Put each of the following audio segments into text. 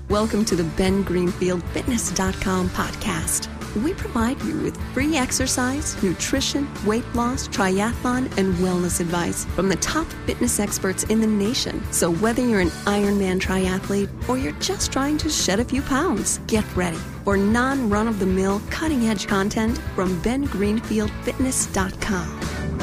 Welcome to the BenGreenfieldFitness.com podcast. We provide you with free exercise, nutrition, weight loss, triathlon, and wellness advice from the top fitness experts in the nation. So whether you're an Ironman triathlete or you're just trying to shed a few pounds, get ready for non-run-of-the-mill, cutting-edge content from BenGreenfieldFitness.com.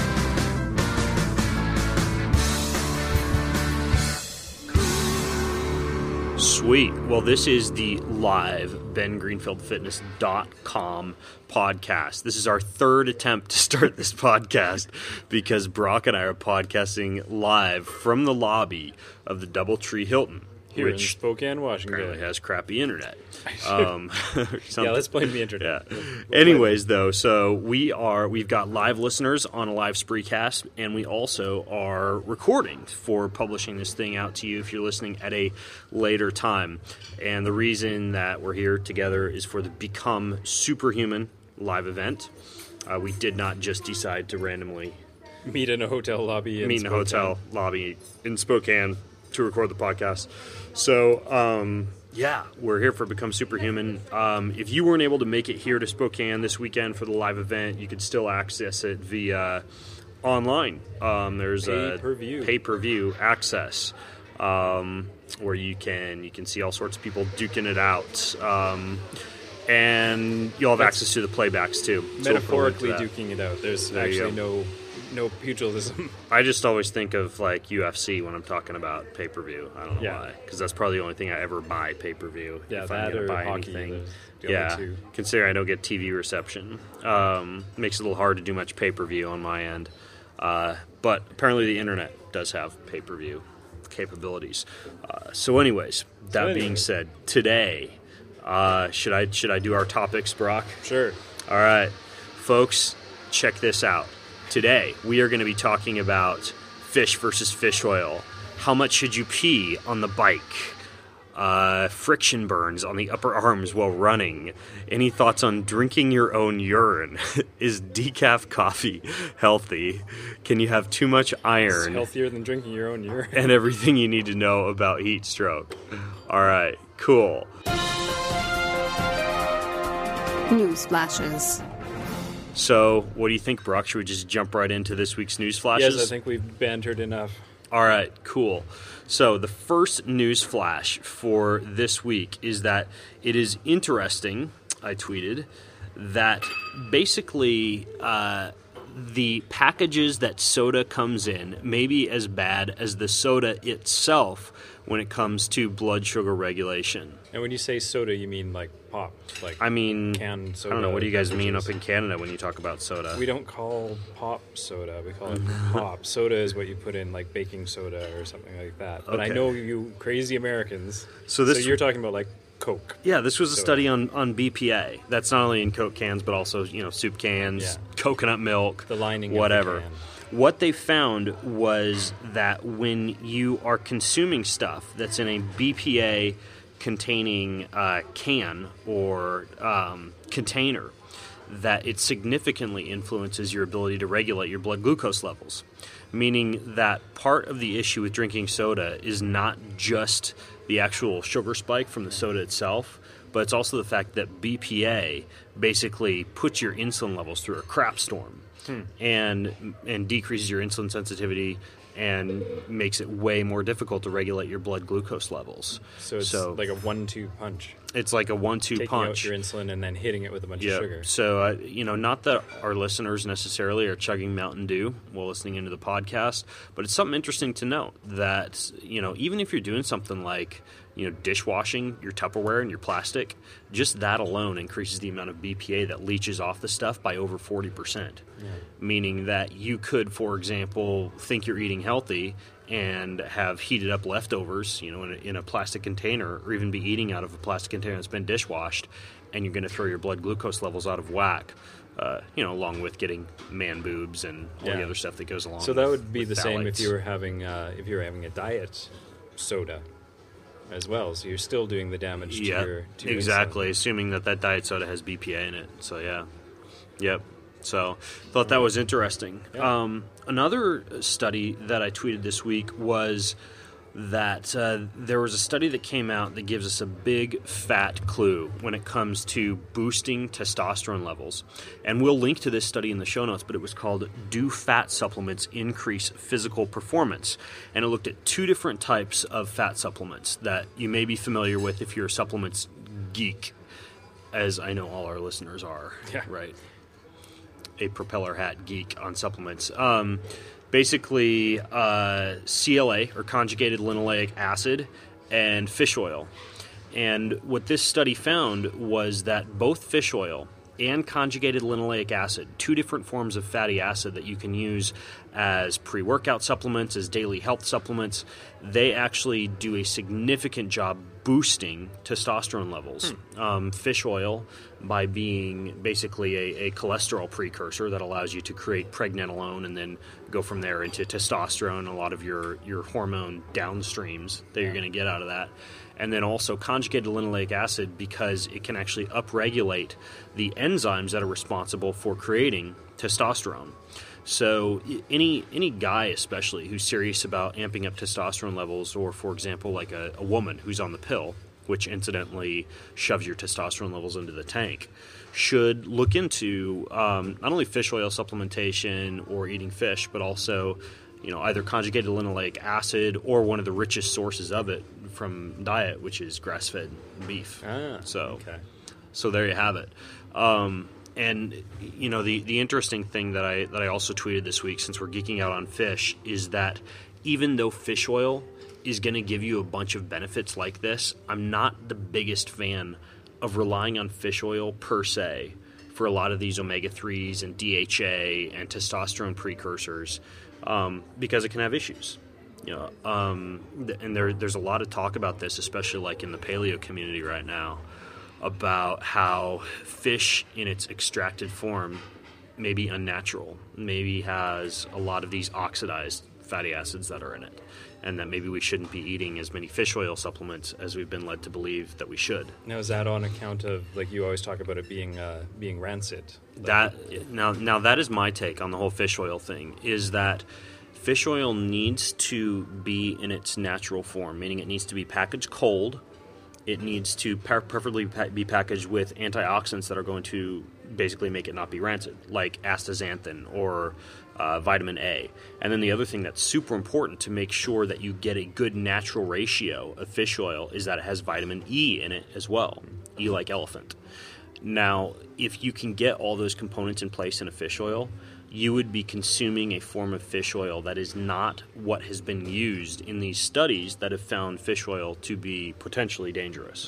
Sweet. Well, this is the live BenGreenfieldFitness.com podcast. This is our third attempt to start this podcast because Brock and I are podcasting live from the lobby of the DoubleTree Hilton, here which in Spokane, Washington. apparently has crappy internet. Yeah, let's blame the internet. Yeah. Anyways, though, so we've got live listeners on a live Spreecast, and we also are recording for publishing this thing out to you if you're listening at a later time. And the reason that we're here together is for the Become Superhuman live event. We did not just decide to randomly meet in a hotel lobby in Spokane to record the podcast. So, we're here for Become Superhuman. If you weren't able to make it here to Spokane this weekend for the live event, you could still access it via online. There's a pay-per-view access where you can see all sorts of people duking it out. And you'll have access to the playbacks too. Metaphorically duking it out. There's actually no pugilism. I just always think of like UFC when I'm talking about pay-per-view. I don't know why, because that's probably the only thing I ever buy pay-per-view. Yeah, if that I'm or buy hockey. Anything. Considering I don't get TV reception, makes it a little hard to do much pay-per-view on my end. But apparently the internet does have pay-per-view capabilities. So anyways, being said, today, should I do our topics, Brock? Sure. All right, folks, check this out. Today, we are going to be talking about fish versus fish oil. How much should you pee on the bike? Friction burns on the upper arms while running. Any thoughts on drinking your own urine? Is decaf coffee healthy? Can you have too much iron? It's healthier than drinking your own urine. And everything you need to know about heat stroke. All right, cool. News flashes. So, what do you think, Brock? Should we just jump right into this week's news flashes? Yes, I think we've bantered enough. All right, cool. So, the first news flash for this week is that it is interesting, I tweeted, that basically the packages that soda comes in may be as bad as the soda itself when it comes to blood sugar regulation. And when you say soda, you mean like pop? Canned soda? I don't know. What do you guys mean up in Canada when you talk about soda? We don't call pop soda. We call it pop. Soda is what you put in like baking soda or something like that. But I know you crazy Americans. So you're talking about like Coke. Yeah, this was a study on BPA. That's not only in Coke cans, but also soup cans, coconut milk, the lining, whatever. Of the can. What they found was that when you are consuming stuff that's in a BPA containing can or container, that it significantly influences your ability to regulate your blood glucose levels. Meaning that part of the issue with drinking soda is not just the actual sugar spike from the soda itself, but it's also the fact that BPA basically puts your insulin levels through a crap storm and decreases your insulin sensitivity and makes it way more difficult to regulate your blood glucose levels. So it's like a 1-2 punch. It's like a 1-2 punch. Taking out your insulin and then hitting it with a bunch of sugar. So, not that our listeners necessarily are chugging Mountain Dew while listening into the podcast, but it's something interesting to note that, even if you're doing something like, dishwashing your Tupperware and your plastic, just that alone increases the amount of BPA that leaches off the stuff by over 40%. Yeah. Meaning that you could, for example, think you're eating healthy and have heated up leftovers, in a plastic container, or even be eating out of a plastic container that's been dishwashed, and you're going to throw your blood glucose levels out of whack, along with getting man boobs and all the other stuff that goes along. So that would be the same phthalates. if you were having a diet soda as well. So you're still doing the damage to your exactly. insulin. Assuming that diet soda has BPA in it. So yep. So thought that was interesting. Yeah. Another study that I tweeted this week was that there was a study that came out that gives us a big fat clue when it comes to boosting testosterone levels. And we'll link to this study in the show notes, but it was called Do Fat Supplements Increase Physical Performance? And it looked at 2 different types of fat supplements that you may be familiar with if you're a supplements geek, as I know all our listeners are, right? A propeller hat geek on supplements. Basically, CLA, or conjugated linoleic acid, and fish oil. And what this study found was that both fish oil and conjugated linoleic acid, 2 different forms of fatty acid that you can use as pre-workout supplements, as daily health supplements, they actually do a significant job boosting testosterone levels. Fish oil, by being basically a cholesterol precursor that allows you to create pregnenolone and then go from there into testosterone, a lot of your hormone downstreams that you're going to get out of that. And then also conjugated linoleic acid, because it can actually upregulate the enzymes that are responsible for creating testosterone. So any guy especially who's serious about amping up testosterone levels, or for example like a woman who's on the pill, which incidentally shoves your testosterone levels into the tank, should look into not only fish oil supplementation or eating fish, but also either conjugated linoleic acid or one of the richest sources of it from diet, which is grass-fed beef. So there you have it. And the interesting thing that I also tweeted this week, since we're geeking out on fish, is that even though fish oil is going to give you a bunch of benefits like this, I'm not the biggest fan of relying on fish oil per se for a lot of these omega-3s and DHA and testosterone precursors, because it can have issues. And there's a lot of talk about this, especially like in the paleo community right now, about how fish in its extracted form may be unnatural, maybe has a lot of these oxidized fatty acids that are in it, and that maybe we shouldn't be eating as many fish oil supplements as we've been led to believe that we should. Now, is that on account of, like you always talk about it being rancid? Now that is my take on the whole fish oil thing, is that fish oil needs to be in its natural form, meaning it needs to be packaged cold. It needs to preferably be packaged with antioxidants that are going to basically make it not be rancid, like astaxanthin or vitamin A. And then the other thing that's super important to make sure that you get a good natural ratio of fish oil is that it has vitamin E in it as well, E like elephant. Now, if you can get all those components in place in a fish oil, you would be consuming a form of fish oil that is not what has been used in these studies that have found fish oil to be potentially dangerous.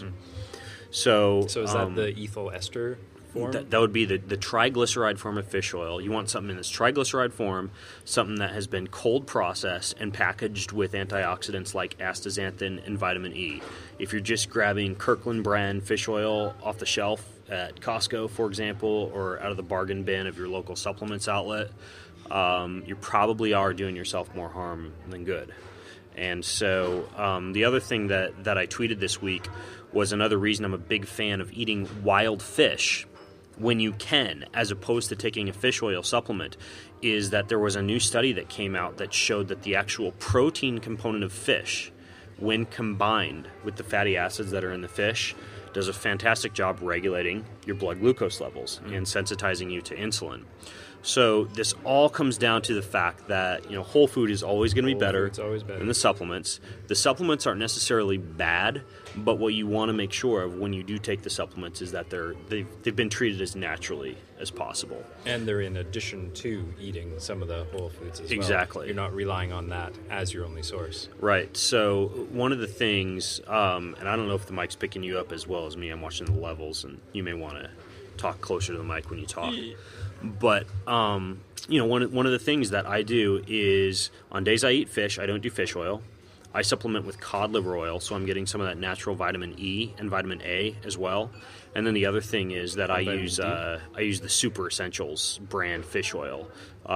So is that the ethyl ester form? That would be the triglyceride form of fish oil. You want something in this triglyceride form, something that has been cold processed and packaged with antioxidants like astaxanthin and vitamin E. If you're just grabbing Kirkland brand fish oil off the shelf at Costco, for example, or out of the bargain bin of your local supplements outlet, you probably are doing yourself more harm than good. And so the other thing that I tweeted this week was another reason I'm a big fan of eating wild fish when you can, as opposed to taking a fish oil supplement, is that there was a new study that came out that showed that the actual protein component of fish, when combined with the fatty acids that are in the fish, does a fantastic job regulating your blood glucose levels and sensitizing you to insulin. So this all comes down to the fact that whole food is always going to be better than the supplements. The supplements aren't necessarily bad, but what you want to make sure of when you do take the supplements is that they've been treated as naturally as possible. And they're in addition to eating some of the whole foods as well. Exactly. You're not relying on that as your only source. Right. So one of the things, and I don't know if the mic's picking you up as well as me, I'm watching the levels, and you may want to talk closer to the mic when you talk. But, one of the things that I do is on days I eat fish, I don't do fish oil. I supplement with cod liver oil, so I'm getting some of that natural vitamin E and vitamin A as well. And then the other thing is that I use the Super Essentials brand fish oil.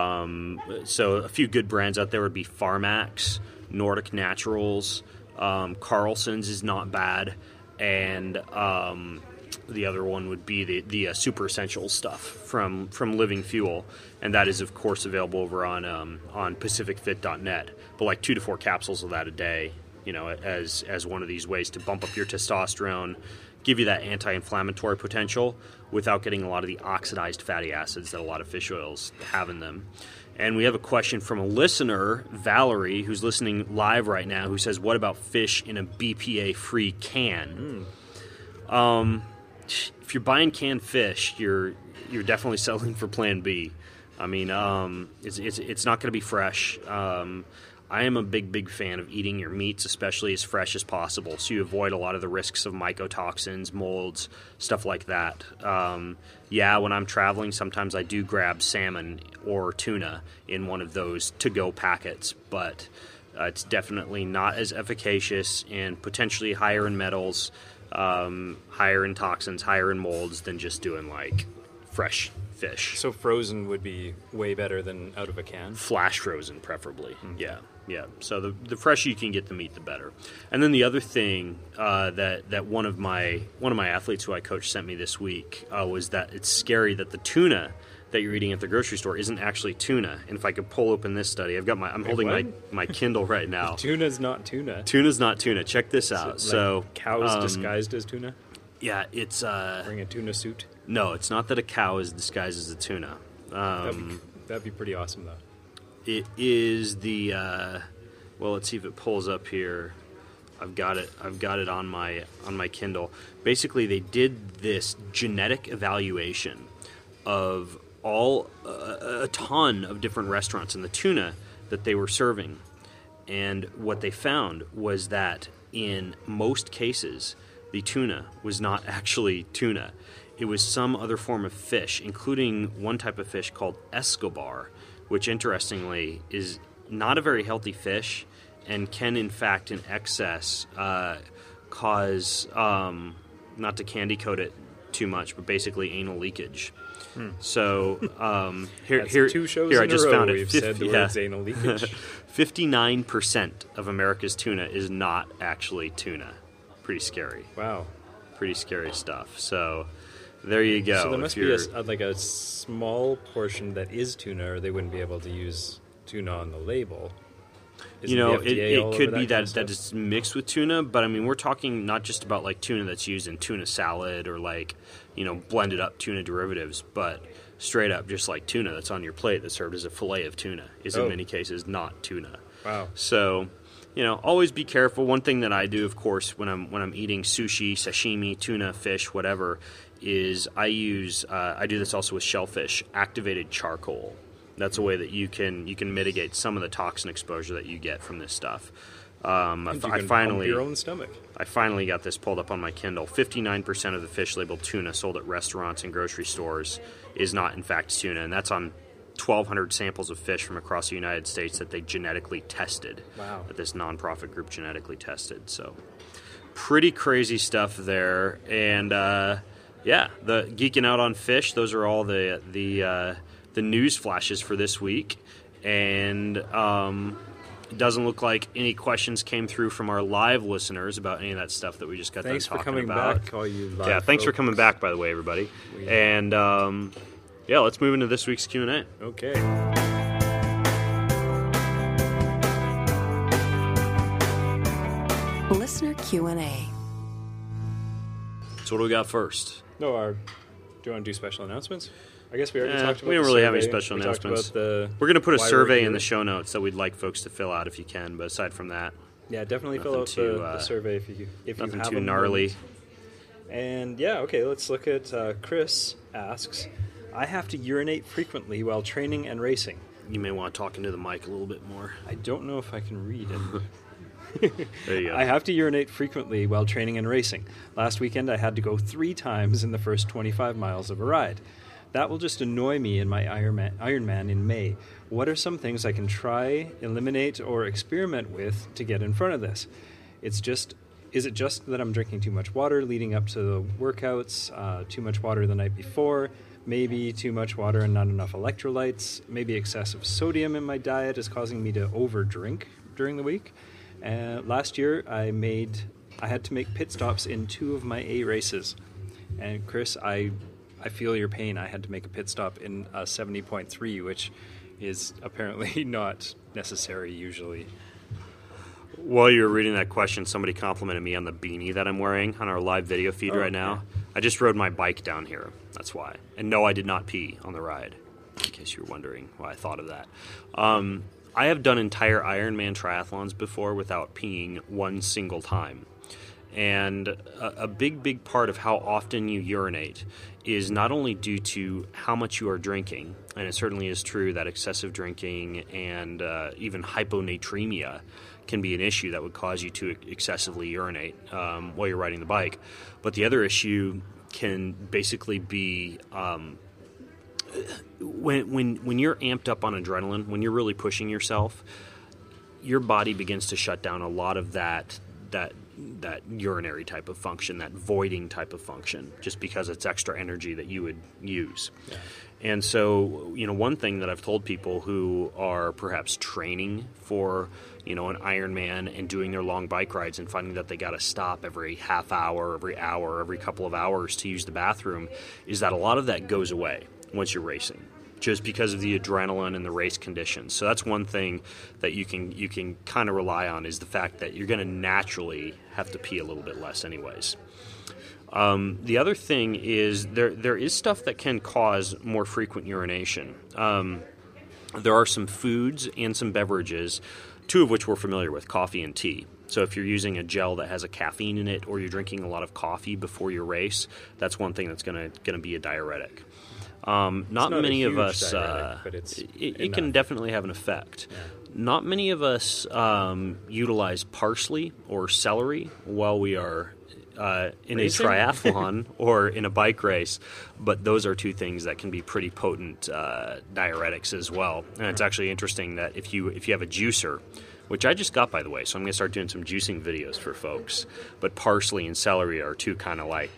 So a few good brands out there would be Pharmax, Nordic Naturals, Carlson's is not bad, and the other one would be the Super Essentials stuff from Living Fuel, and that is of course available over on pacificfit.net. But like 2 to 4 capsules of that a day as one of these ways to bump up your testosterone, give you that anti-inflammatory potential without getting a lot of the oxidized fatty acids that a lot of fish oils have in them. And we have a question from a listener, Valerie, who's listening live right now, who says, what about fish in a BPA-free can? If you're buying canned fish, you're definitely settling for Plan B. I mean, it's not going to be fresh. I am a big fan of eating your meats, especially as fresh as possible, so you avoid a lot of the risks of mycotoxins, molds, stuff like that. When I'm traveling, sometimes I do grab salmon or tuna in one of those to-go packets, but it's definitely not as efficacious and potentially higher in metals, higher in toxins, higher in molds than just doing like fresh fish. So frozen would be way better than out of a can? Flash frozen, preferably. Mm-hmm. Yeah. So the fresher you can get the meat, the better. And then the other thing that one of my athletes who I coach sent me this week was that it's scary that the tuna that you're eating at the grocery store isn't actually tuna. And if I could pull open this study, I'm holding my Kindle right now. Tuna's not tuna. Tuna's not tuna. Check this out. So cows disguised as tuna? Yeah, it's wearing a tuna suit. No, it's not that a cow is disguised as a tuna. That'd be pretty awesome, though. It is the let's see if it pulls up here. I've got it on my Kindle. Basically, they did this genetic evaluation of a ton of different restaurants and the tuna that they were serving. And what they found was that in most cases, the tuna was not actually tuna. It was some other form of fish, including one type of fish called Escobar, which interestingly is not a very healthy fish and can, in fact, in excess, cause, not to candy coat it too much, but basically anal leakage. So here, 2 shows here in I just a row found it. we've said the words anal leakage. 59% of America's tuna is not actually tuna. Pretty scary. Wow. Pretty scary stuff. So there you go. So there must be a small portion that is tuna, or they wouldn't be able to use tuna on the label. It could be that it's mixed with tuna, but I mean, we're talking not just about like tuna that's used in tuna salad or like, blended up tuna derivatives, but straight up just like tuna that's on your plate that's served as a fillet of tuna is in many cases not tuna. Wow. So, always be careful. One thing that I do, of course, when I'm eating sushi, sashimi, tuna, fish, whatever, is I do this also with shellfish, activated charcoal. That's a way that you can mitigate some of the toxin exposure that you get from this stuff. I finally your own stomach. I finally got this pulled up on my Kindle. 59% of the fish labeled tuna sold at restaurants and grocery stores is not in fact tuna, and that's on 1,200 samples of fish from across the United States that they genetically tested. Wow. That this nonprofit group genetically tested. So pretty crazy stuff there. And the geeking out on fish. Those are all the news flashes for this week. And it doesn't look like any questions came through from our live listeners about any of that stuff that we just got done talking about. Thanks for coming back, all you live thanks for coming back, by the way, everybody. And let's move into this week's Q&A. Okay. Listener Q&A. So what do we got first? Do you want to do special announcements? I guess we already talked about we don't really have any special announcements. We're going to put a survey in the show notes that we'd like folks to fill out if you can. But aside from that, definitely fill out the survey if you nothing have too gnarly. And let's look at Chris asks, I have to urinate frequently while training and racing. You may want to talk into the mic a little bit more. I don't know if I can read it. There you go. I have to urinate frequently while training and racing. Last weekend I had to go 3 times in the first 25 miles of a ride. That will just annoy me in my Ironman in May. What are some things I can try, eliminate, or experiment with to get in front of this? Is it just that I'm drinking too much water leading up to the workouts, too much water the night before, maybe too much water and not enough electrolytes, maybe excessive sodium in my diet is causing me to overdrink during the week? Last year I had to make pit stops in 2 of my A races. And Chris, I feel your pain. I had to make a pit stop in a 70.3, which is apparently not necessary usually. While you were reading that question, somebody complimented me on the beanie that I'm wearing on our live video feed right now. I just rode my bike down here. That's why. And no, I did not pee on the ride, in case you were wondering why I thought of that. I have done entire Ironman triathlons before without peeing one single time. And a big part of how often you urinate is not only due to how much you are drinking, and it certainly is true that excessive drinking and even hyponatremia can be an issue that would cause you to excessively urinate while you're riding the bike. But the other issue can basically be when you're amped up on adrenaline, when you're really pushing yourself, your body begins to shut down a lot of that urinary type of function, that voiding type of function, just because it's extra energy that you would use. Yeah. And so, one thing that I've told people who are perhaps training for, an Ironman and doing their long bike rides and finding that they got to stop every half hour, every hour, every couple of hours to use the bathroom, is that a lot of that goes away once you're racing, just because of the adrenaline and the race conditions. So that's one thing that you can kind of rely on, is the fact that you're going to naturally have to pee a little bit less anyways. The other thing is there is stuff that can cause more frequent urination. There are some foods and some beverages, two of which we're familiar with, coffee and tea. So if you're using a gel that has a caffeine in it, or you're drinking a lot of coffee before your race, that's one thing that's going to be a diuretic. Not many of us, diuretic, it can definitely have an effect. Yeah. Not many of us utilize parsley or celery while we are in racing? A triathlon or in a bike race, but those are two things that can be pretty potent diuretics as well. And it's actually interesting that if you have a juicer, which I just got, by the way, so I'm going to start doing some juicing videos for folks. But parsley and celery are two kind of like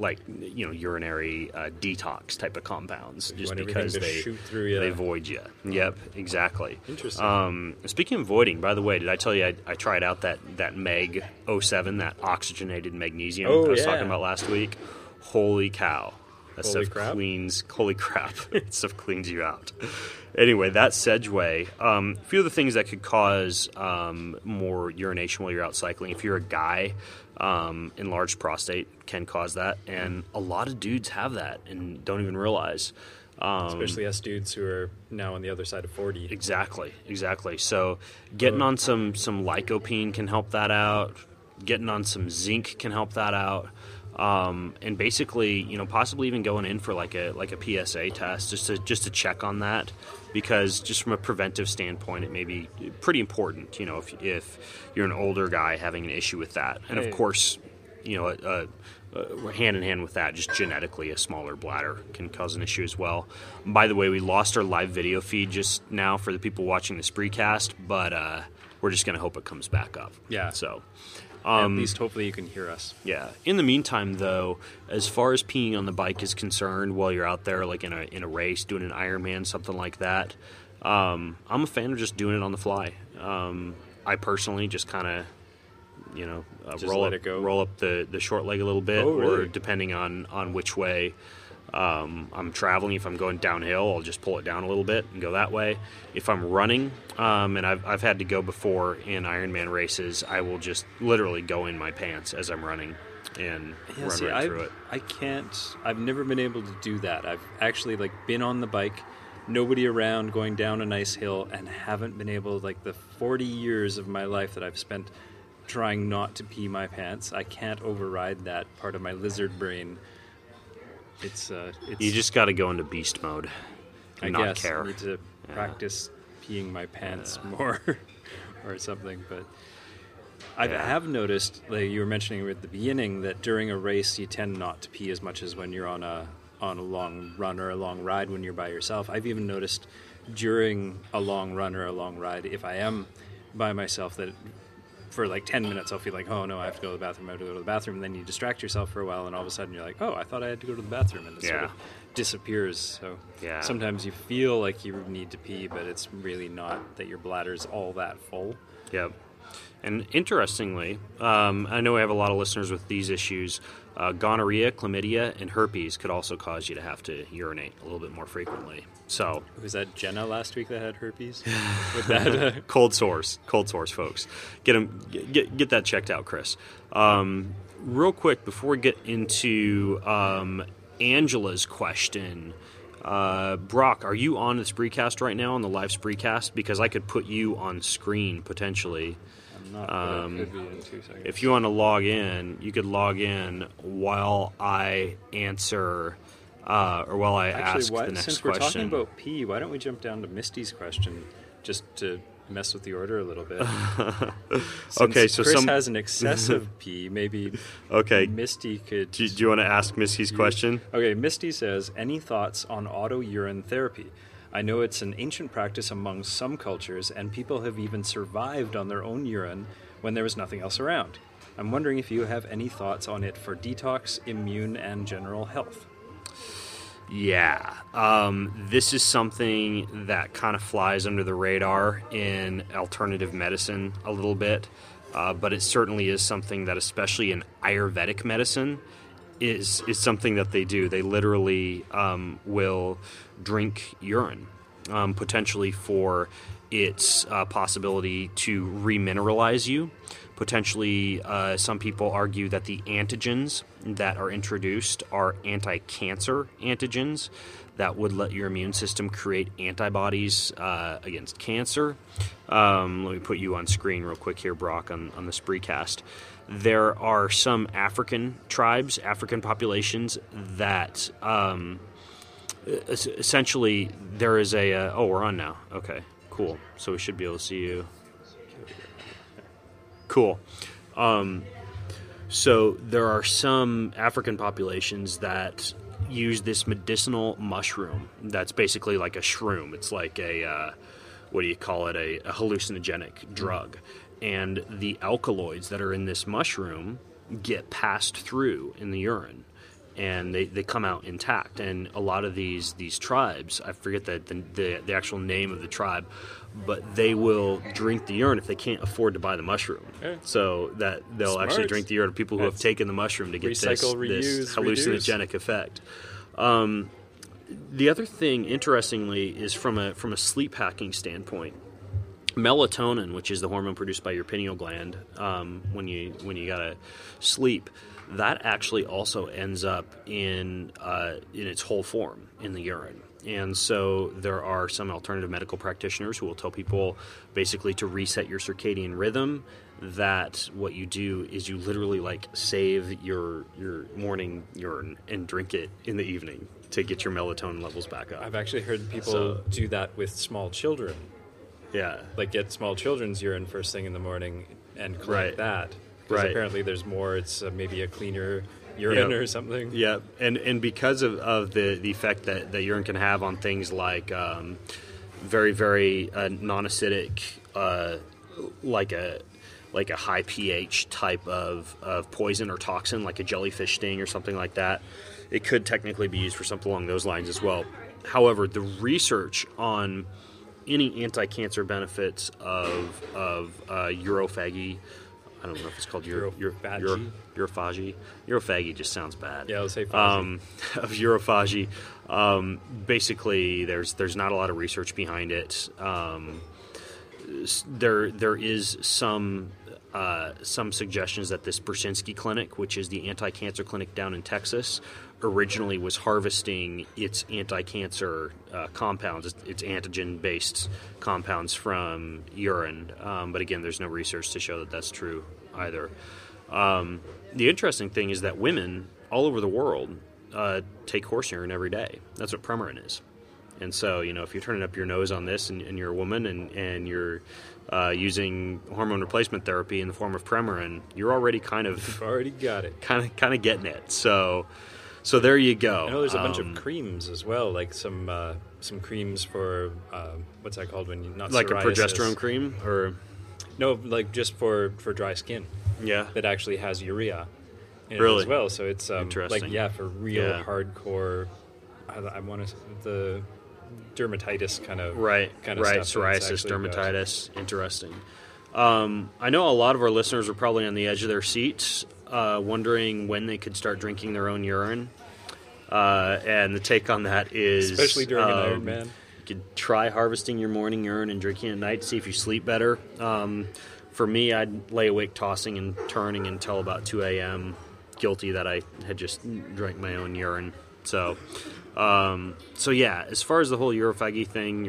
urinary detox type of compounds, just because they void you. Yep, exactly. Interesting. Speaking of voiding, by the way, did I tell you I tried out that Meg 07, that oxygenated magnesium I was talking about last week? Holy cow. That stuff cleans. Holy crap. That stuff cleans you out. Anyway, that Sedgway. A few of the things that could cause more urination while you're out cycling. If you're a guy, enlarged prostate can cause that. And a lot of dudes have that and don't even realize. Especially us dudes who are now on the other side of 40. Exactly. So getting on some lycopene can help that out. Getting on some zinc can help that out. And basically, possibly even going in for like a PSA test just to check on that, because just from a preventive standpoint, it may be pretty important. If you're an older guy having an issue with that, and of course, hand in hand with that, just genetically, a smaller bladder can cause an issue as well. By the way, we lost our live video feed just now for the people watching the Spreecast, but we're just going to hope it comes back up. Yeah. So. At least hopefully you can hear us. Yeah. In the meantime, though, as far as peeing on the bike is concerned, while you're out there, like in a race, doing an Ironman, something like that, I'm a fan of just doing it on the fly. I personally just kind of, roll up the short leg a little bit, or depending on which way I'm traveling. If I'm going downhill, I'll just pull it down a little bit and go that way. If I'm running, and I've had to go before in Ironman races, I will just literally go in my pants as I'm running and run through it. I've never been able to do that. I've actually been on the bike, nobody around, going down a nice hill, and haven't been able, the 40 years of my life that I've spent trying not to pee my pants, I can't override that part of my lizard brain. It's you just got to go into beast mode and not care. I need to practice peeing my pants more or something. But I have noticed, you were mentioning at the beginning, that during a race you tend not to pee as much as when you're on a long run or a long ride when you're by yourself. I've even noticed during a long run or a long ride, if I am by myself, that for 10 minutes I'll feel like, oh no, I have to go to the bathroom, and then you distract yourself for a while, and all of a sudden you're like, oh, I thought I had to go to the bathroom, and it sort of disappears. So sometimes you feel like you need to pee, but it's really not that your bladder's all that full. Yep. And interestingly, I know we have a lot of listeners with these issues. Gonorrhea, chlamydia, and herpes could also cause you to have to urinate a little bit more frequently. So, was that Jenna last week that had herpes? With that, cold sores, folks. Get that checked out, Chris. Real quick before we get into Angela's question, Brock, are you on the Spreecast right now, on the live Spreecast? Because I could put you on screen potentially. I'm not, but it could be in 2 seconds. If you want to log in, you could log in while I answer, or while I ask the next question. Since we're talking about pee, why don't we jump down to Misty's question, just to mess with the order a little bit? Okay, so Chris has an excessive pee, maybe Misty could... Do you want to ask Misty's question? Okay, Misty says, any thoughts on auto-urine therapy? I know it's an ancient practice among some cultures, and people have even survived on their own urine when there was nothing else around. I'm wondering if you have any thoughts on it for detox, immune, and general health. Yeah, this is something that kind of flies under the radar in alternative medicine a little bit, but it certainly is something that, especially in Ayurvedic medicine, is something that they do. They literally will drink urine, potentially for its possibility to remineralize you. Potentially, some people argue that the antigens that are introduced are anti-cancer antigens that would let your immune system create antibodies against cancer. Let me put you on screen real quick here, Brock, on the Spreecast. There are some African tribes, African populations that essentially there is a... oh, we're on now. Okay, cool. So we should be able to see you. Cool. So there are some African populations that use this medicinal mushroom that's basically like a shroom. It's like a, what do you call it, a hallucinogenic drug. And the alkaloids that are in this mushroom get passed through in the urine, and they come out intact. And a lot of these tribes, I forget the actual name of the tribe, but they will drink the urine if they can't afford to buy the mushroom. Okay. So that they'll actually drink the urine of people who have taken the mushroom to get this hallucinogenic effect. The other thing, interestingly, is from a sleep hacking standpoint. Melatonin, which is the hormone produced by your pineal gland when you gotta sleep, that actually also ends up in its whole form in the urine. And so there are some alternative medical practitioners who will tell people basically to reset your circadian rhythm, that what you do is you literally like save your morning urine and drink it in the evening to get your melatonin levels back up. I've actually heard people do that with small children. Yeah. Like get small children's urine first thing in the morning and collect that. Because apparently there's more, it's maybe a cleaner urine or something. Yeah, and because of the effect that urine can have on things like very, very non-acidic, like a high pH type of poison or toxin, like a jellyfish sting or something like that, it could technically be used for something along those lines as well. However, the research on any anti-cancer benefits of urophagy, I don't know if it's called urophagy. Urophagy just sounds bad. Yeah, let's say phagy. Of urophagy. Basically, there's not a lot of research behind it. There is some suggestions that this Brzezinski Clinic, which is the anti-cancer clinic down in Texas, originally was harvesting its anti-cancer compounds, its antigen-based compounds from urine. But again, there's no research to show that that's true either. The interesting thing is that women all over the world take horse urine every day. That's what Premarin is. And so, if you're turning up your nose on this and you're a woman and you're using hormone replacement therapy in the form of Premarin, you're already You've already got it. Kind of getting it. So there you go. I know there's a bunch of creams as well, like some creams for what's that called when you not like psoriasis. A progesterone cream, or no, like just for dry skin. Yeah, that actually has urea in really it as well. So it's interesting. For real hardcore. I want to the dermatitis kind of stuff. Psoriasis, dermatitis. Interesting. I know a lot of our listeners are probably on the edge of their seats, wondering when they could start drinking their own urine. And the take on that is... Especially during an Ironman. You could try harvesting your morning urine and drinking at night, see if you sleep better. For me, I'd lay awake tossing and turning until about 2 a.m., guilty that I had just drank my own urine. So yeah, as far as the whole urophagy thing,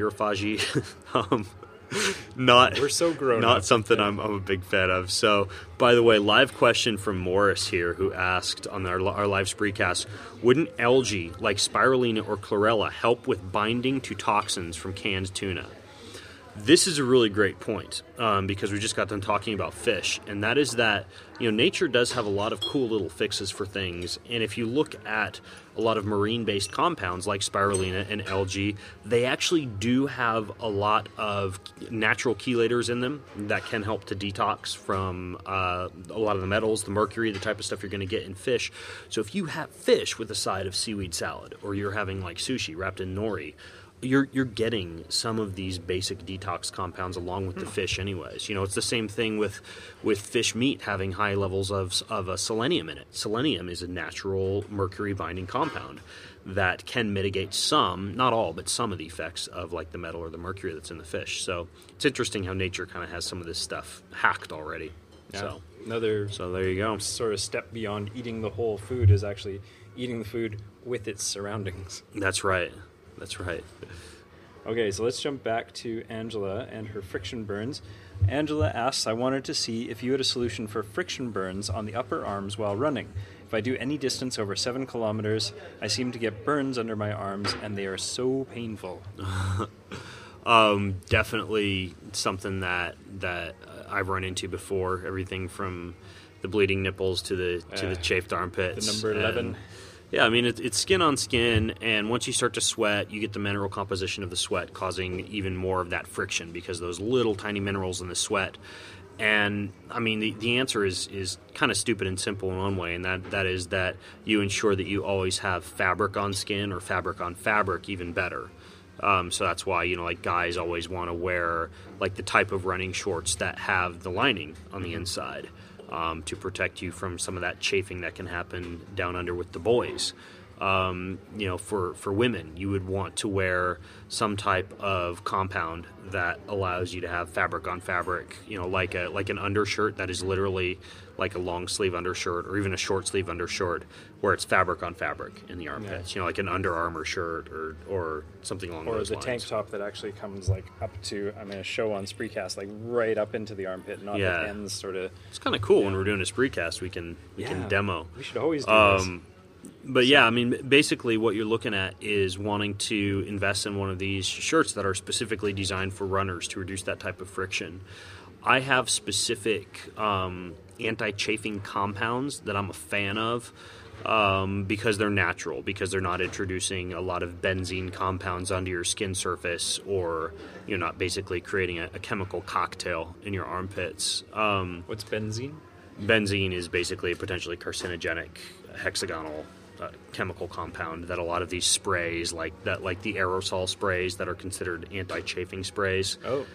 we're so grown not up. something I'm a big fan of. So, by the way, live question from Morris here, who asked on our live Spreecast, wouldn't algae like spirulina or chlorella help with binding to toxins from canned tuna? This is a really great point, because we just got done talking about fish, and that is that, nature does have a lot of cool little fixes for things, and if you look at a lot of marine-based compounds like spirulina and algae, they actually do have a lot of natural chelators in them that can help to detox from a lot of the metals, the mercury, the type of stuff you're going to get in fish. So if you have fish with a side of seaweed salad, or you're having like sushi wrapped in nori, you're getting some of these basic detox compounds along with the fish anyways. It's the same thing with fish meat having high levels of selenium in it. Selenium is a natural mercury binding compound that can mitigate some, not all, but some of the effects of like the metal or the mercury that's in the fish. So it's interesting how nature kind of has some of this stuff hacked already. Yeah. So there you go. Sort of step beyond eating the whole food is actually eating the food with its surroundings. That's right. Okay, so let's jump back to Angela and her friction burns. Angela asks, I wanted to see if you had a solution for friction burns on the upper arms while running. If I do any distance over 7 kilometers, I seem to get burns under my arms, and they are so painful. Definitely something that I've run into before. Everything from the bleeding nipples to the chafed armpits. The number 11. Yeah, I mean, it's skin on skin, and once you start to sweat, you get the mineral composition of the sweat causing even more of that friction because those little tiny minerals in the sweat. And, I mean, the answer is kind of stupid and simple in one way, and that is that you ensure that you always have fabric on skin or fabric on fabric, even better. So that's why, like guys always want to wear like the type of running shorts that have the lining on the inside. To protect you from some of that chafing that can happen down under with the boys. For women, you would want to wear some type of compound that allows you to have fabric on fabric, like an undershirt that is literally like a long sleeve undershirt or even a short sleeve undershirt where it's fabric on fabric in the armpits, like an Under Armour shirt or something along those lines. Or the tank top that actually comes like up to, I'm going to show on Spreecast, like right up into the armpit, not the ends sort of. It's kind of cool when we're doing a Spreecast, we can demo. We should always do this. But yeah, I mean, basically what you're looking at is wanting to invest in one of these shirts that are specifically designed for runners to reduce that type of friction. I have specific anti-chafing compounds that I'm a fan of because they're natural, because they're not introducing a lot of benzene compounds onto your skin surface, or you're not basically creating a chemical cocktail in your armpits. What's benzene? Benzene is basically a potentially carcinogenic hexagonal chemical compound that a lot of these sprays, like the aerosol sprays that are considered anti-chafing sprays.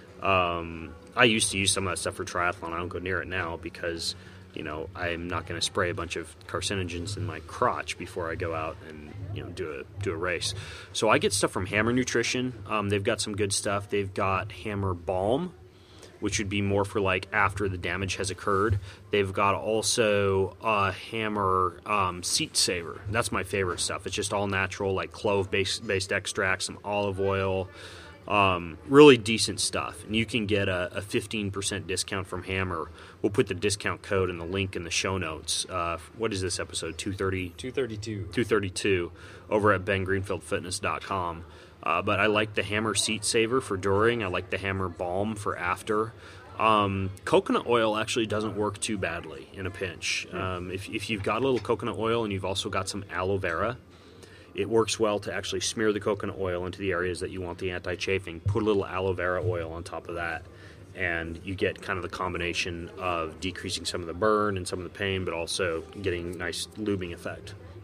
I used to use some of that stuff for triathlon. I don't go near it now because, I'm not going to spray a bunch of carcinogens in my crotch before I go out and, do a race. So I get stuff from Hammer Nutrition. They've got some good stuff. They've got Hammer Balm, which would be more for like after the damage has occurred. They've got also Hammer Seat Saver. That's my favorite stuff. It's just all natural, like clove-based extract, some olive oil, really decent stuff. And you can get a 15% discount from Hammer. We'll put the discount code and the link in the show notes. What is this episode, 232? 232, over at bengreenfieldfitness.com. But I like the Hammer Seat Saver for during. I like the Hammer Balm for after. Coconut oil actually doesn't work too badly in a pinch. If you've got a little coconut oil and you've also got some aloe vera, it works well to actually smear the coconut oil into the areas that you want the anti-chafing. Put a little aloe vera oil on top of that, and you get kind of the combination of decreasing some of the burn and some of the pain, but also getting nice lubing effect.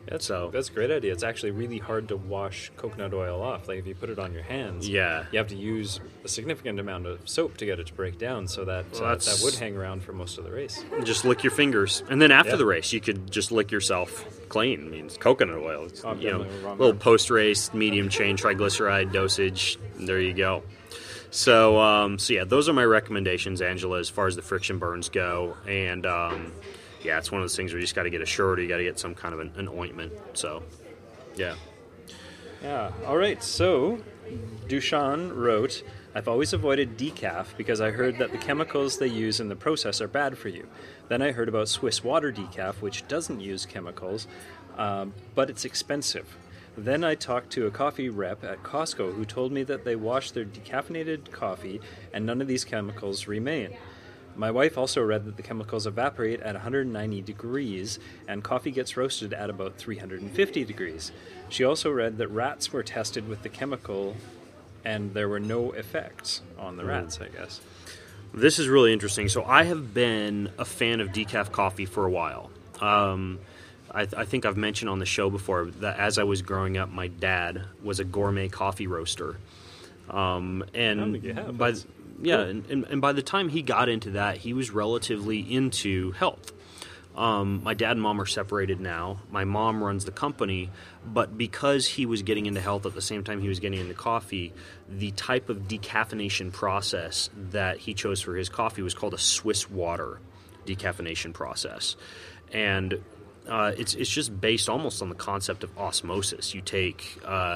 That's a great idea. It's actually really hard to wash coconut oil off. Like if you put it on your hands, you have to use a significant amount of soap to get it to break down, so that that would hang around for most of the race. Just lick your fingers, and then after the race, you could just lick yourself clean. I mean, it's coconut oil. It's, little post-race medium chain triglyceride dosage. There you go. So yeah, those are my recommendations, Angela, as far as the friction burns go, and. Yeah, it's one of those things where you just got to get a shirt or you got to get some kind of an ointment. So, yeah. Yeah, all right. So, Dushan wrote, I've always avoided decaf because I heard that the chemicals they use in the process are bad for you. Then I heard about Swiss water decaf, which doesn't use chemicals, but it's expensive. Then I talked to a coffee rep at Costco who told me that they wash their decaffeinated coffee and none of these chemicals remain. My wife also read that the chemicals evaporate at 190 degrees and coffee gets roasted at about 350 degrees. She also read that rats were tested with the chemical and there were no effects on the rats, I guess. This is really interesting. So I have been a fan of decaf coffee for a while. I think I've mentioned on the show before that as I was growing up, my dad was a gourmet coffee roaster. And by the time he got into that, he was relatively into health. My dad and mom are separated now. My mom runs the company, but because he was getting into health at the same time he was getting into coffee, the type of decaffeination process that he chose for his coffee was called a Swiss water decaffeination process. And it's just based almost on the concept of osmosis. You take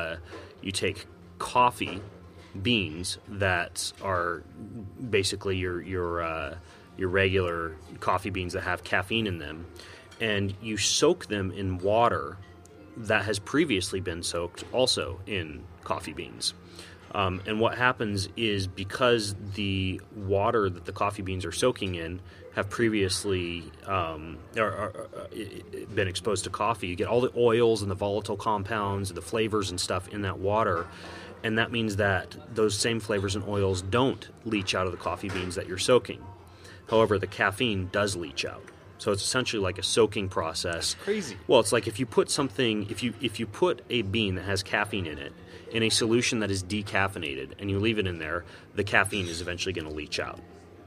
coffee beans that are basically your regular coffee beans that have caffeine in them, and you soak them in water that has previously been soaked also in coffee beans. And what happens is because the water that the coffee beans are soaking in have previously been exposed to coffee, you get all the oils and the volatile compounds and the flavors and stuff in that water. And that means that those same flavors and oils don't leach out of the coffee beans that you're soaking. However, the caffeine does leach out. So it's essentially like a soaking process. That's crazy. Well, it's like if you put something, if you put a bean that has caffeine in it in a solution that is decaffeinated and you leave it in there, the caffeine is eventually going to leach out.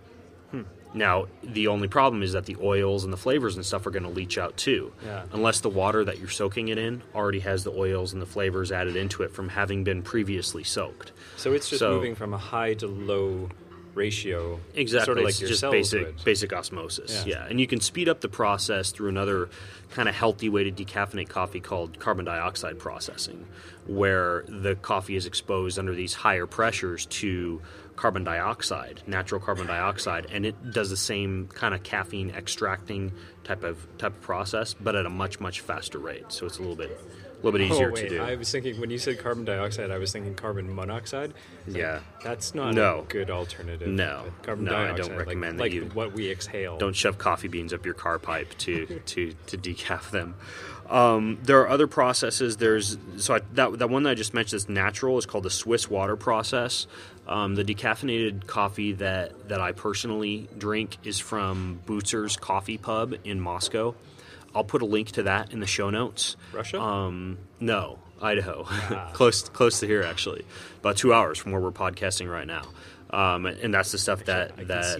Now, the only problem is that the oils and the flavors and stuff are going to leach out too, unless the water that you're soaking it in already has the oils and the flavors added into it from having been previously soaked. So it's just moving from a high to low ratio. Exactly. Sort of like it's your just cells basic osmosis. Yeah. And you can speed up the process through another kind of healthy way to decaffeinate coffee called carbon dioxide processing, where the coffee is exposed under these higher pressures to carbon dioxide, natural carbon dioxide, and it does the same kind of caffeine extracting type of process, but at a much faster rate. So it's a little bit easier to do. I was thinking when you said carbon dioxide, I was thinking carbon monoxide. Yeah, that's not a good alternative. No, carbon dioxide, I don't recommend like that you what we exhale. Don't shove coffee beans up your car pipe to decaf them. There are other processes. That one that I just mentioned that's natural is called the Swiss water process. The decaffeinated coffee that I personally drink is from Butzer's Coffee Pub in Moscow. I'll put a link to that in the show notes. Russia? No, Idaho. Close to here, actually. About 2 hours from where we're podcasting right now. And that's the stuff that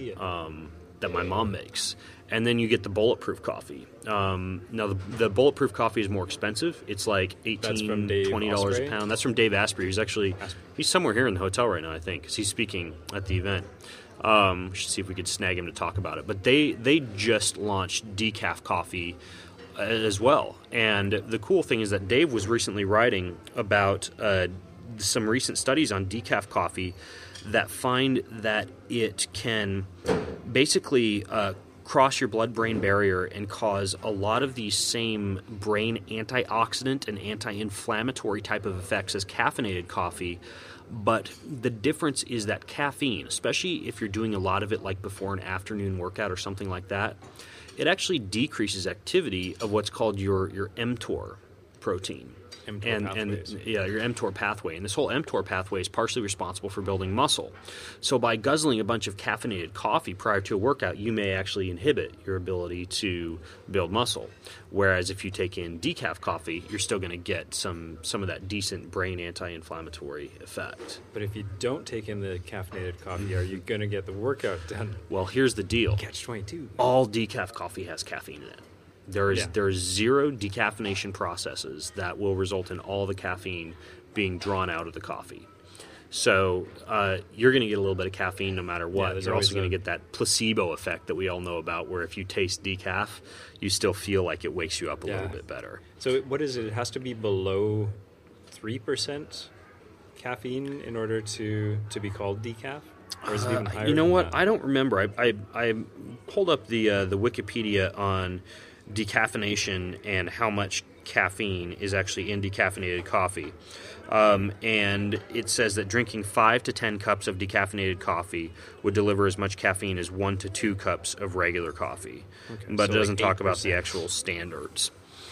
my mom makes. And then you get the bulletproof coffee. Now, the bulletproof coffee is more expensive. It's like $18, $20 a pound. That's from Dave Asprey. He's somewhere here in the hotel right now, I think, because he's speaking at the event. We should see if we could snag him to talk about it. But they just launched decaf coffee as well. And the cool thing is that Dave was recently writing about some recent studies on decaf coffee that find that it can basically cross your blood-brain barrier and cause a lot of these same brain antioxidant and anti-inflammatory type of effects as caffeinated coffee. But the difference is that caffeine, especially if you're doing a lot of it like before an afternoon workout or something like that, it actually decreases activity of what's called your mTOR. protein. mTOR pathways. Your mTOR pathway. And this whole mTOR pathway is partially responsible for building muscle. So by guzzling a bunch of caffeinated coffee prior to a workout, you may actually inhibit your ability to build muscle. Whereas if you take in decaf coffee, you're still going to get some of that decent brain anti-inflammatory effect. But if you don't take in the caffeinated coffee, are you going to get the workout done? Well, here's the deal. Catch-22. All decaf coffee has caffeine in it. There's 0 decaffeination processes that will result in all the caffeine being drawn out of the coffee. So you're going to get a little bit of caffeine no matter what. Yeah, you're also going to get that placebo effect that we all know about, where if you taste decaf, you still feel like it wakes you up a little bit better. So what is it? It has to be below 3% caffeine in order to be called decaf? Or is it even higher? You know than what? that? I don't remember. I pulled up the Wikipedia on decaffeination and how much caffeine is actually in decaffeinated coffee. And it says that drinking 5 to 10 cups of decaffeinated coffee would deliver as much caffeine as 1 to 2 cups of regular coffee. Okay, but it doesn't talk about the actual standards.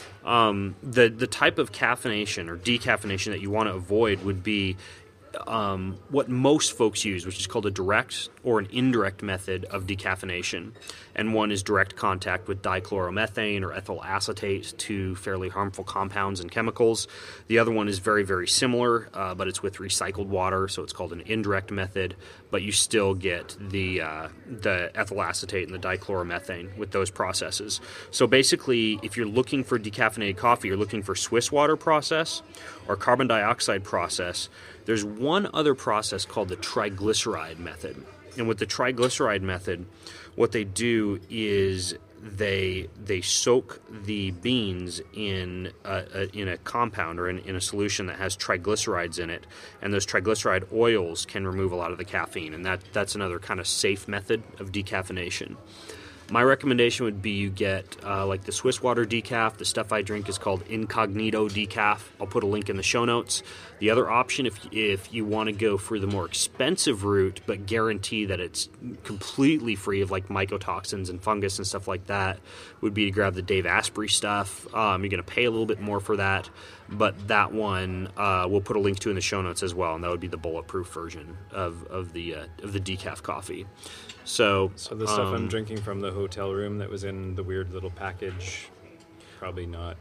The type of caffeination or decaffeination that you want to avoid would be what most folks use, which is called a direct or an indirect method of decaffeination. And one is direct contact with dichloromethane or ethyl acetate, two fairly harmful compounds and chemicals. The other one is very, very similar, but it's with recycled water, so it's called an indirect method, but you still get the ethyl acetate and the dichloromethane with those processes. So basically, if you're looking for decaffeinated coffee, you're looking for Swiss water process or carbon dioxide process. There's one other process called the triglyceride method. And with the triglyceride method, what they do is they soak the beans in a compound or in a solution that has triglycerides in it, and those triglyceride oils can remove a lot of the caffeine, and that's another kind of safe method of decaffeination. My recommendation would be you get like the Swiss water decaf. The stuff I drink is called Incognito decaf. I'll put a link in the show notes. The other option, if you want to go for the more expensive route but guarantee that it's completely free of like mycotoxins and fungus and stuff like that, would be to grab the Dave Asprey stuff. You're going to pay a little bit more for that, but that one we'll put a link to in the show notes as well, and that would be the bulletproof version of the decaf coffee. So the stuff I'm drinking from the hotel room that was in the weird little package, probably not.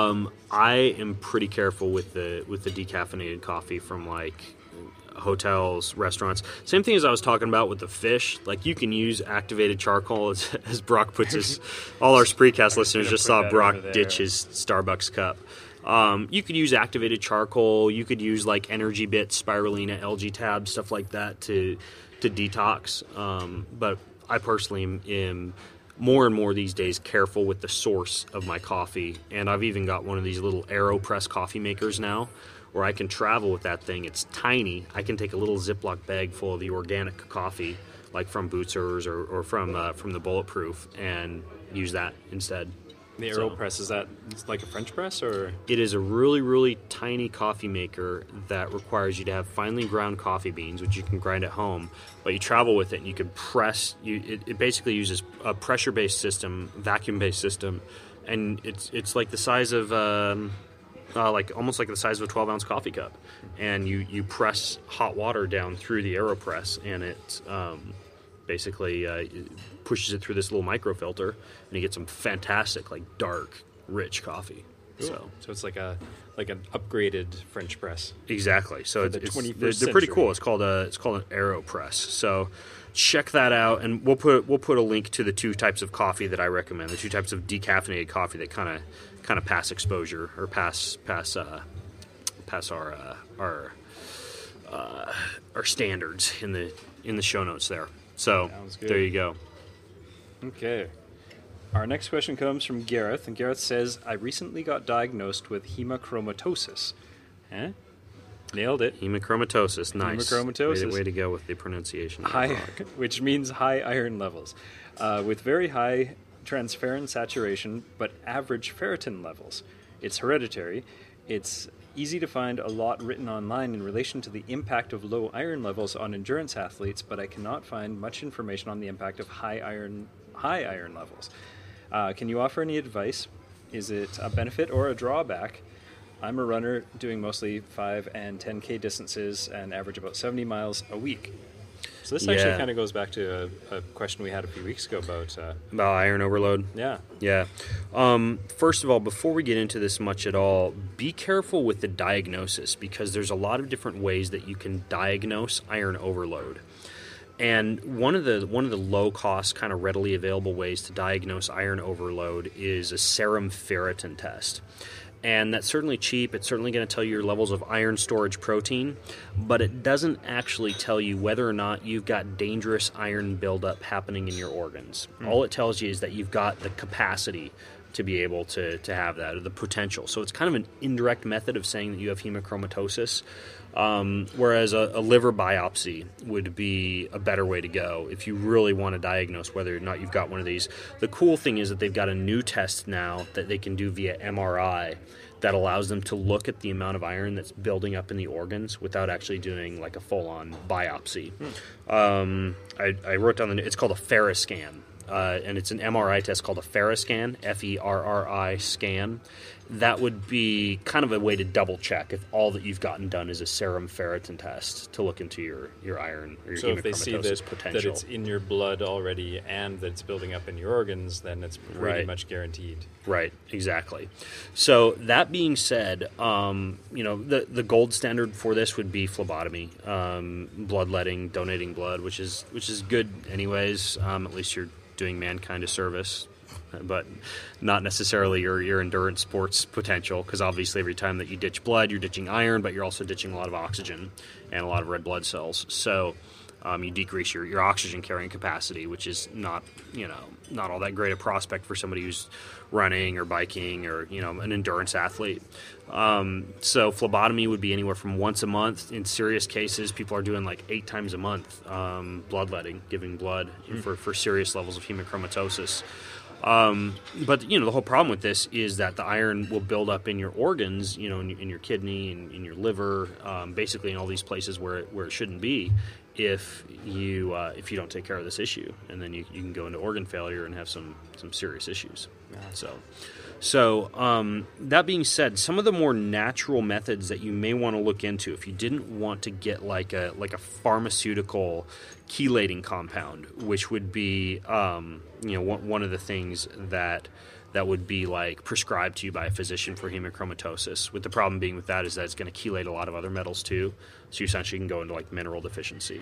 I am pretty careful with the decaffeinated coffee from like hotels, restaurants. Same thing as I was talking about with the fish. Like you can use activated charcoal, as Brock puts his. All our Spreecast listeners just saw Brock ditch his Starbucks cup. You could use activated charcoal. You could use like Energy Bits, Spirulina, LG Tab, stuff like that to detox. But I personally am more and more these days careful with the source of my coffee. And I've even got one of these little AeroPress coffee makers now where I can travel with that thing. It's tiny. I can take a little Ziploc bag full of the organic coffee, like from Bootsers or from the Bulletproof, and use that instead. The AeroPress, is that like a French press, or? It is a really, really tiny coffee maker that requires you to have finely ground coffee beans, which you can grind at home, but you travel with it and you can press. It basically uses a pressure-based system, vacuum-based system, and it's like the size of almost like the size of a 12-ounce coffee cup, and you press hot water down through the AeroPress, and it basically pushes it through this little microfilter, and you get some fantastic, like dark, rich coffee. Cool. So it's like an upgraded French press. Exactly. So they're pretty cool. It's called an AeroPress. So check that out, and we'll put a link to the two types of coffee that I recommend. The two types of decaffeinated coffee that kind of pass exposure or pass our standards in the show notes there. So there you go. Okay. Our next question comes from Gareth, and Gareth says, I recently got diagnosed with hemochromatosis. Nailed it. Hemochromatosis, nice. Hemochromatosis. Way to go with the pronunciation. Which means high iron levels, with very high transferrin saturation, but average ferritin levels. It's hereditary. It's easy to find a lot written online in relation to the impact of low iron levels on endurance athletes, but I cannot find much information on the impact of high iron levels. Can you offer any advice? Is it a benefit or a drawback? I'm a runner doing mostly 5 and 10K distances and average about 70 miles a week. So this actually kind of goes back to a question we had a few weeks ago about iron overload. Yeah. Yeah. First of all, before we get into this much at all, be careful with the diagnosis, because there's a lot of different ways that you can diagnose iron overload. And one of the low cost, kind of readily available ways to diagnose iron overload is a serum ferritin test. And that's certainly cheap. It's certainly going to tell you your levels of iron storage protein, but it doesn't actually tell you whether or not you've got dangerous iron buildup happening in your organs. All it tells you is that you've got the capacity to be able to have that, or the potential. So it's kind of an indirect method of saying that you have hemochromatosis, whereas a liver biopsy would be a better way to go if you really want to diagnose whether or not you've got one of these. The cool thing is that they've got a new test now that they can do via MRI that allows them to look at the amount of iron that's building up in the organs without actually doing like a full-on biopsy. I wrote down it's called a Ferriscan. And it's an MRI test called a Ferriscan, Ferri scan. That would be kind of a way to double check if all that you've gotten done is a serum ferritin test to look into your iron or your so if they see potential. that it's in your blood already and that it's building up in your organs, then it's pretty much guaranteed. Right, exactly. So that being said, the gold standard for this would be phlebotomy, bloodletting, donating blood, which is good anyways. At least you're doing mankind a service, but not necessarily your endurance sports potential, because obviously every time that you ditch blood, you're ditching iron, but you're also ditching a lot of oxygen and a lot of red blood cells. So you decrease your oxygen carrying capacity, which is not all that great a prospect for somebody who's running or biking or an endurance athlete. So phlebotomy would be anywhere from once a month. In serious cases, people are doing like 8 times a month bloodletting, giving blood for serious levels of hemochromatosis. But the whole problem with this is that the iron will build up in your organs, in your kidney and in your liver, basically in all these places where it shouldn't be, if you don't take care of this issue, and then you can go into organ failure and have some serious issues. Yeah. So that being said, some of the more natural methods that you may want to look into, if you didn't want to get like a pharmaceutical chelating compound, which would be one of the things that would be like prescribed to you by a physician for hemochromatosis, with the problem being with that is that it's going to chelate a lot of other metals too, so you essentially can go into like mineral deficiency.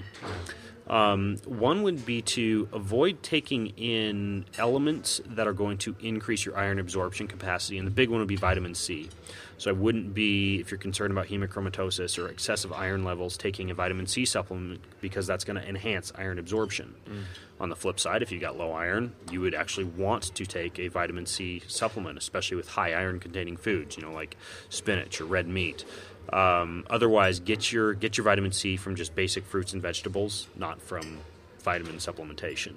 One would be to avoid taking in elements that are going to increase your iron absorption capacity, and the big one would be vitamin C. So I wouldn't be, if you're concerned about hemochromatosis or excessive iron levels, taking a vitamin C supplement, because that's going to enhance iron absorption. On the flip side, if you got low iron, you would actually want to take a vitamin C supplement, especially with high iron containing foods, like spinach or red meat. Otherwise, get your vitamin C from just basic fruits and vegetables, not from vitamin supplementation.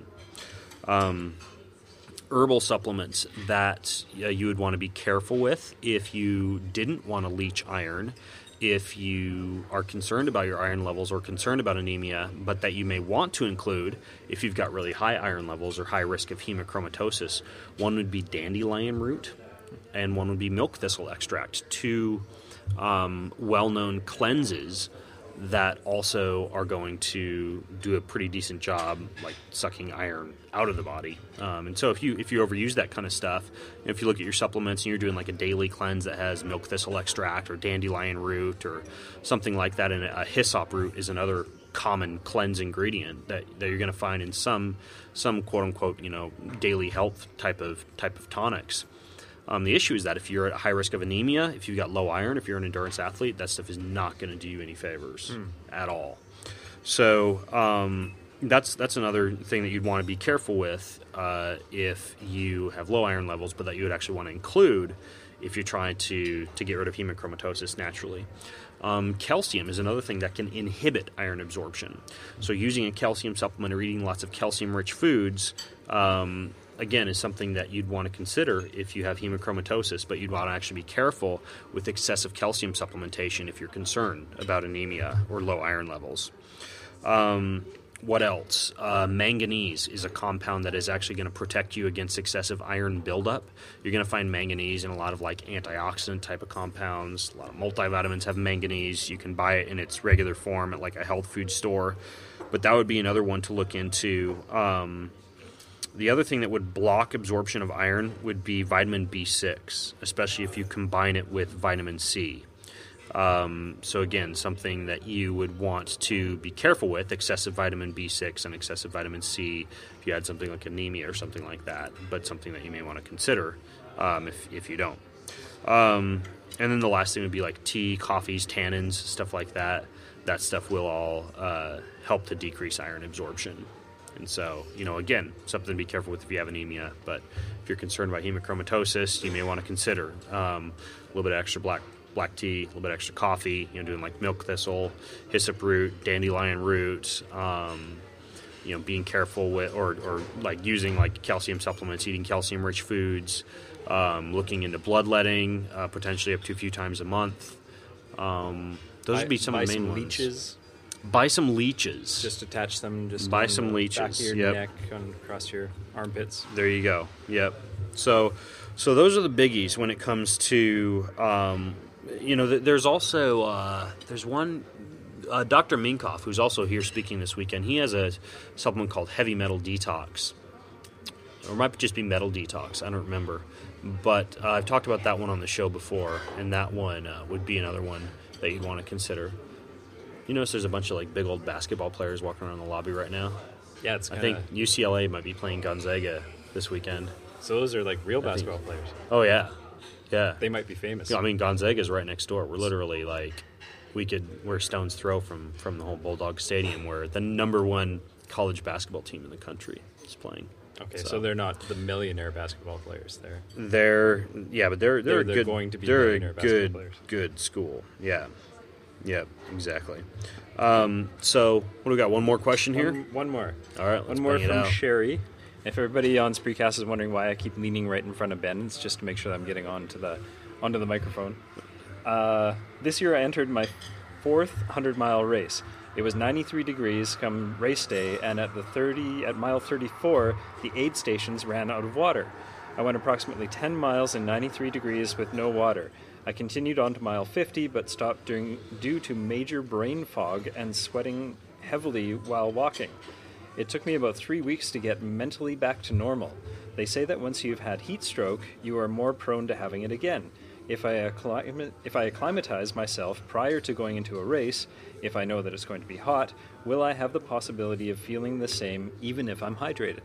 Herbal supplements that you would want to be careful with if you didn't want to leach iron, if you are concerned about your iron levels or concerned about anemia, but that you may want to include if you've got really high iron levels or high risk of hemochromatosis. One would be dandelion root, and one would be milk thistle extract, 2 well-known cleanses that also are going to do a pretty decent job, like sucking iron out of the body. And so if you overuse that kind of stuff, if you look at your supplements and you're doing like a daily cleanse that has milk thistle extract or dandelion root or something like that, and a hyssop root is another common cleanse ingredient that you're going to find in some quote unquote daily health type of tonics. The issue is that if you're at high risk of anemia, if you've got low iron, if you're an endurance athlete, that stuff is not going to do you any favors at all. So that's another thing that you'd want to be careful with if you have low iron levels, but that you would actually want to include if you're trying to get rid of hemochromatosis naturally. Calcium is another thing that can inhibit iron absorption. So using a calcium supplement or eating lots of calcium-rich foods again, is something that you'd want to consider if you have hemochromatosis, but you'd want to actually be careful with excessive calcium supplementation if you're concerned about anemia or low iron levels. What else? Manganese is a compound that is actually going to protect you against excessive iron buildup. You're going to find manganese in a lot of like antioxidant type of compounds. A lot of multivitamins have manganese. You can buy it in its regular form at like a health food store. But that would be another one to look into. The other thing that would block absorption of iron would be vitamin B6, especially if you combine it with vitamin C. So again, something that you would want to be careful with, excessive vitamin B6 and excessive vitamin C, if you had something like anemia or something like that, but something that you may want to consider if you don't. And then the last thing would be like tea, coffees, tannins, stuff like that. That stuff will all help to decrease iron absorption. And so, again, something to be careful with if you have anemia. But if you're concerned about hemochromatosis, you may want to consider a little bit of extra black tea, a little bit extra coffee, doing like milk thistle, hyssop root, dandelion root, being careful with, or like using like calcium supplements, eating calcium-rich foods, looking into bloodletting, potentially up to a few times a month. Those would be some of the main ones. Leeches. Buy some leeches. Just attach them. Just buy on some the leeches. Back of your Yep. neck, across your armpits. There you go. Yep. So those are the biggies when it comes to, there's also, there's one, Dr. Minkoff, who's also here speaking this weekend. He has a supplement called Heavy Metal Detox. Or it might just be Metal Detox. I don't remember. But I've talked about that one on the show before, and that one would be another one that you'd want to consider. You notice there's a bunch of like big old basketball players walking around the lobby right now? Yeah, I think UCLA might be playing Gonzaga this weekend. So those are like real basketball players. Oh, yeah. Yeah. They might be famous. I mean, Gonzaga's right next door. We're literally like, we're stone's throw from the whole Bulldog Stadium, where the number one college basketball team in the country is playing. Okay, so they're not the millionaire basketball players there. But they're a good, going to be they're a millionaire basketball players. good school. Yeah. Yep, exactly. So, what do we got? One more question here? One more. All right, let's one more bang it from out. Sherry. If everybody on Spreecast is wondering why I keep leaning right in front of Ben, it's just to make sure that I'm getting onto the microphone. This year I entered my 4th 100-mile race. It was 93 degrees come race day, and at mile 34, the aid stations ran out of water. I went approximately 10 miles in 93 degrees with no water. I continued on to mile 50, but stopped due to major brain fog and sweating heavily while walking. It took me about 3 weeks to get mentally back to normal. They say that once you've had heat stroke, you are more prone to having it again. If I acclimatize myself prior to going into a race, if I know that it's going to be hot, will I have the possibility of feeling the same even if I'm hydrated?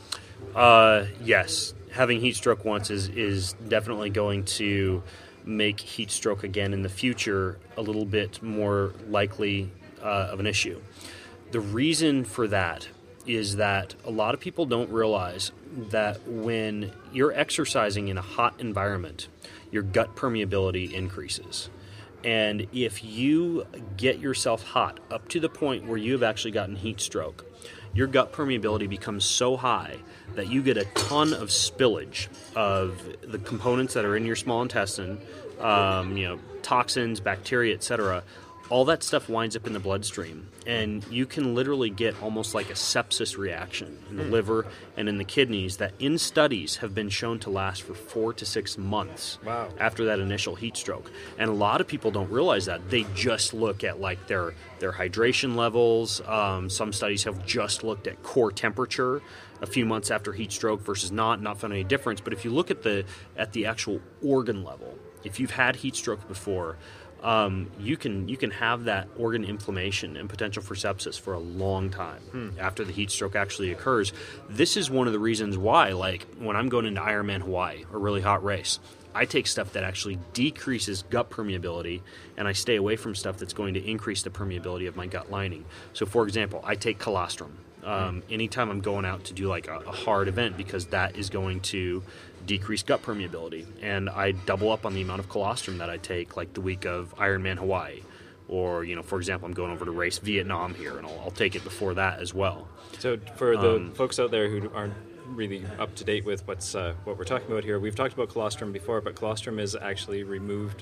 Yes. Having heat stroke once is definitely going to make heat stroke again in the future a little bit more likely of an issue. The reason for that is that a lot of people don't realize that when you're exercising in a hot environment, your gut permeability increases. And if you get yourself hot up to the point where you have actually gotten heat stroke, your gut permeability becomes so high that you get a ton of spillage of the components that are in your small intestine, toxins, bacteria, etc. All that stuff winds up in the bloodstream, and you can literally get almost like a sepsis reaction in the liver and in the kidneys that in studies have been shown to last for 4 to 6 months after that initial heat stroke. And a lot of people don't realize that. They just look at like their hydration levels. Some studies have just looked at core temperature a few months after heat stroke versus not found any difference. But if you look at the actual organ level, if you've had heat stroke before, you can have that organ inflammation and potential for sepsis for a long time after the heat stroke actually occurs. This is one of the reasons why, like, when I'm going into Ironman Hawaii, a really hot race, I take stuff that actually decreases gut permeability, and I stay away from stuff that's going to increase the permeability of my gut lining. So, for example, I take colostrum anytime I'm going out to do like a hard event, because that is going to decrease gut permeability. And I double up on the amount of colostrum that I take like the week of Ironman Hawaii. Or, for example, I'm going over to race Vietnam here, and I'll take it before that as well. So for the folks out there who aren't really up to date with what we're talking about here, we've talked about colostrum before, but colostrum is actually removed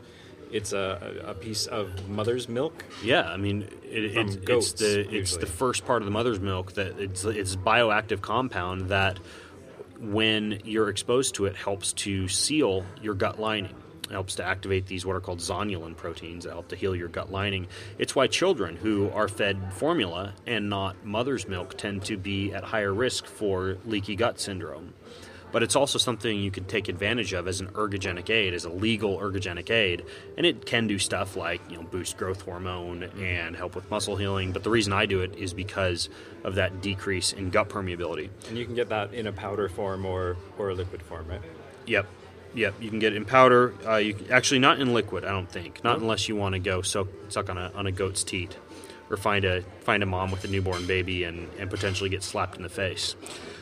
It's a piece of mother's milk. Yeah, I mean, From goats, it's usually. the first part of the mother's milk that it's bioactive compound that, when you're exposed to it, helps to seal your gut lining. It helps to activate these what are called zonulin proteins that help to heal your gut lining. It's why children who are fed formula and not mother's milk tend to be at higher risk for leaky gut syndrome. But it's also something you can take advantage of as an ergogenic aid, as a legal ergogenic aid. And it can do stuff like, boost growth hormone and help with muscle healing. But the reason I do it is because of that decrease in gut permeability. And you can get that in a powder form or a liquid form, right? Yep. You can get it in powder. Actually, not in liquid, I don't think. Not unless you want to go suck on a goat's teat, or find a mom with a newborn baby and potentially get slapped in the face.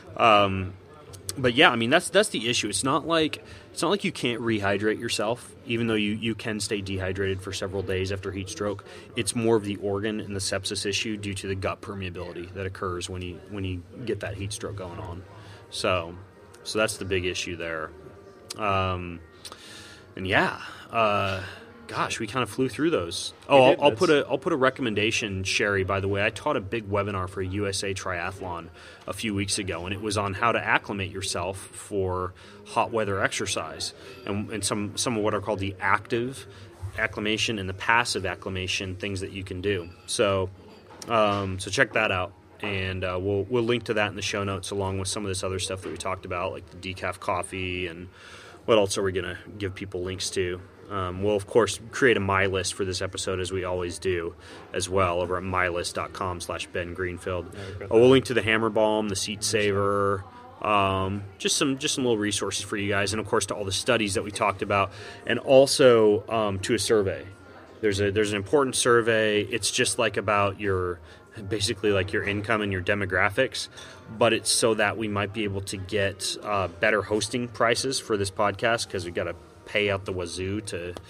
But yeah, I mean that's the issue. It's not like you can't rehydrate yourself, even though you can stay dehydrated for several days after heat stroke. It's more of the organ and the sepsis issue due to the gut permeability that occurs when you get that heat stroke going on. So that's the big issue there. And yeah, gosh, we kind of flew through those. Oh, I'll put a recommendation, Sherry. By the way, I taught a big webinar for USA Triathlon a few weeks ago, and it was on how to acclimate yourself for hot weather exercise, and some of what are called the active acclimation and the passive acclimation things that you can do. So check that out, and we'll link to that in the show notes along with some of this other stuff that we talked about, like the decaf coffee, and what else are we going to give people links to? We'll, of course, create a My List for this episode, as we always do, as well, over at mylist.com/Ben Greenfield. We'll link to the Hammer Balm, the Seat Saver, just some little resources for you guys, and, of course, to all the studies that we talked about, and also to a survey. There's an important survey. It's just like about basically like your income and your demographics, but it's so that we might be able to get better hosting prices for this podcast, because we've got to pay out the wazoo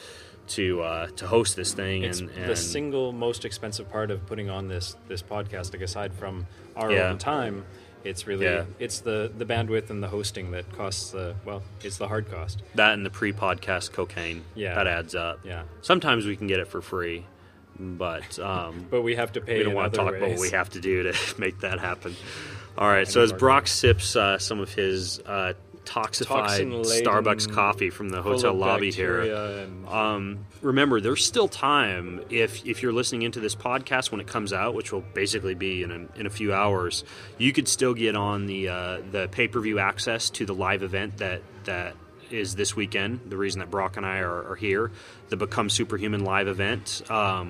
to host this thing. It's and the single most expensive part of putting on this podcast, like aside from our own time. It's really it's the bandwidth and the hosting that costs it's the hard cost. That and the pre-podcast cocaine. Yeah, that adds up. Yeah. Sometimes we can get it for free, but we have to pay. We don't want to talk about what we have to do to make that happen. All right. So as Brock sips some of his toxified Starbucks coffee from the hotel lobby here, remember, there's still time. If you're listening into this podcast when it comes out, which will basically be in a few hours, you could still get on the pay-per-view access to the live event that is this weekend. The reason that Brock and I are here, the Become Superhuman live event.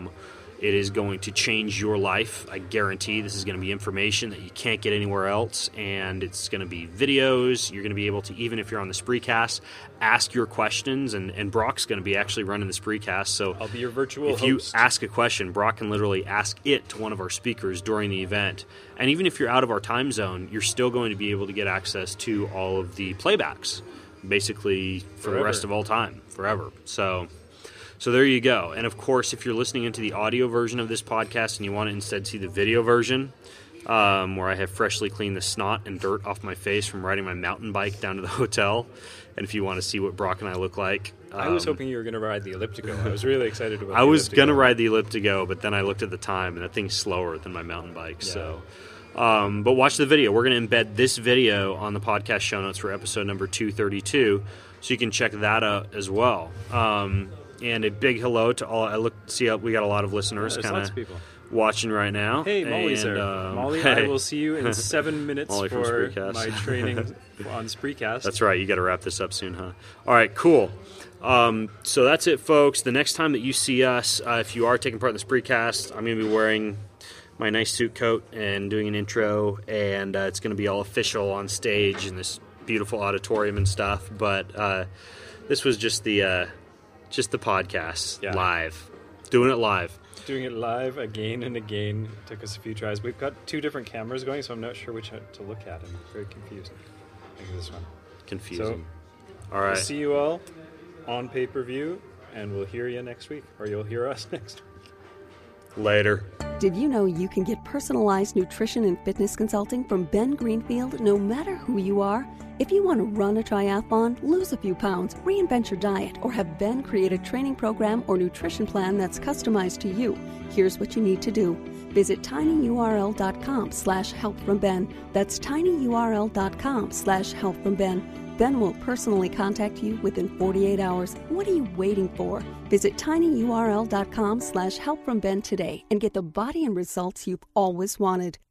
It is going to change your life. I guarantee this is going to be information that you can't get anywhere else, and it's going to be videos. You're going to be able to, even if you're on the Spreecast, ask your questions, and Brock's going to be actually running the Spreecast. So I'll be your virtual host. If you ask a question, Brock can literally ask it to one of our speakers during the event. And even if you're out of our time zone, you're still going to be able to get access to all of the playbacks, basically for the rest of all time, forever. So there you go. And, of course, if you're listening into the audio version of this podcast and you want to instead see the video version, where I have freshly cleaned the snot and dirt off my face from riding my mountain bike down to the hotel, and if you want to see what Brock and I look like. I was hoping you were going to ride the Elliptigo. I was really excited about I was going to ride the Elliptigo, but then I looked at the time, and that thing's slower than my mountain bike. Yeah. So, but watch the video. We're going to embed this video on the podcast show notes for episode number 232, so you can check that out as well. And a big hello to all. We got a lot of listeners kind of watching right now. Hey, Molly's there. Molly, hey. I will see you in 7 minutes for my training on Spreecast. That's right. You got to wrap this up soon, huh? All right, cool. So that's it, folks. The next time that you see us, if you are taking part in the Spreecast, I'm going to be wearing my nice suit coat and doing an intro, and it's going to be all official on stage in this beautiful auditorium and stuff. But this was just the podcast live. Doing it live. Doing it live again and again. Took us a few tries. We've got 2 different cameras going, so I'm not sure which to look at. I'm very confused. I think this one. Confusing. So, all right. We'll see you all on pay-per-view, and we'll hear you next week. Or you'll hear us next week. Later. Did you know you can get personalized nutrition and fitness consulting from Ben Greenfield no matter who you are? If you want to run a triathlon, lose a few pounds, reinvent your diet, or have Ben create a training program or nutrition plan that's customized to you, here's what you need to do. Visit tinyurl.com/helpfromben. That's tinyurl.com/helpfromben. Ben will personally contact you within 48 hours. What are you waiting for? Visit tinyurl.com/helpfromben today and get the body and results you've always wanted.